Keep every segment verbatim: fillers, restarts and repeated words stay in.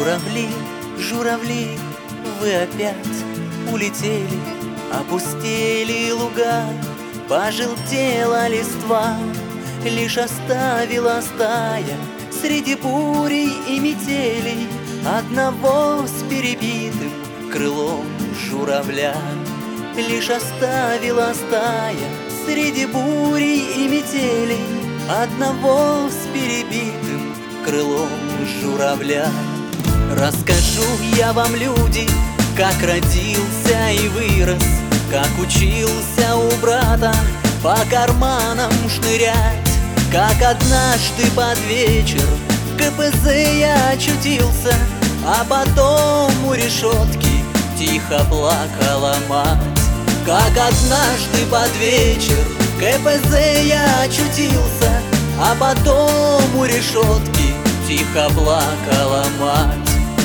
Журавли, журавли, вы опять улетели, опустели луга, пожелтела листва, лишь оставила стая среди бурей и метелей одного с перебитым крылом журавля. Лишь оставила стая среди бурей и метелей одного с перебитым крылом журавля. Расскажу я вам, люди, как родился и вырос, как учился у брата по карманам шнырять, как однажды под вечер в ка пэ зэ я очутился, а потом у решетки тихо плакала мать. Как однажды под вечер в ка пэ зэ я очутился, а потом у решетки тихо плакала мать.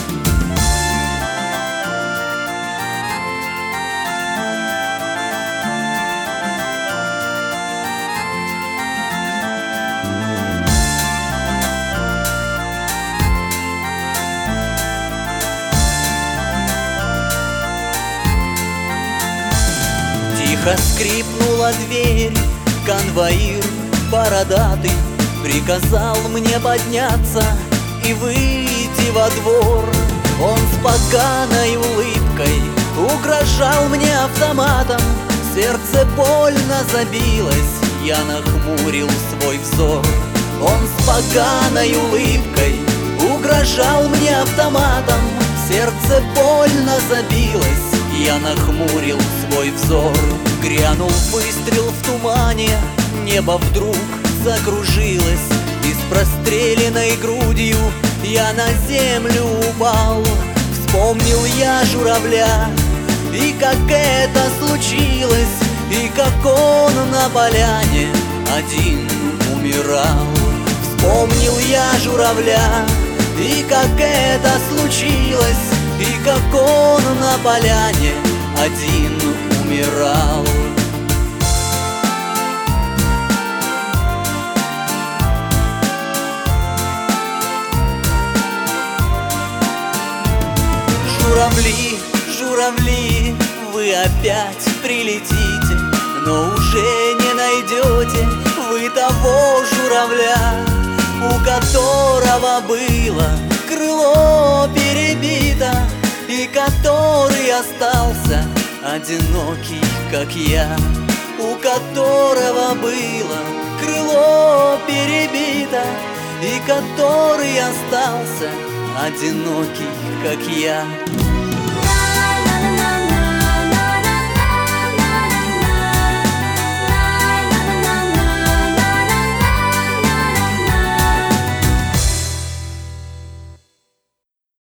Тихо скрипнула дверь, конвоир бородатый приказал мне подняться и выйти во двор. Он с поганой улыбкой угрожал мне автоматом, сердце больно забилось, я нахмурил свой взор. Он с поганой улыбкой угрожал мне автоматом, сердце больно забилось, я нахмурил свой взор. Грянул выстрел в тумане, небо вдруг закружилось, и с простреленной грудью я на землю упал. Вспомнил я журавля, и как это случилось, и как он на поляне один умирал. Вспомнил я журавля, и как это случилось, и как он на поляне один умирал. Журавли, журавли, вы опять прилетите, но уже не найдете вы того журавля, у которого было крыло перебито, и который остался одинокий, как я, у которого было крыло перебито, и который остался одинокий, как я.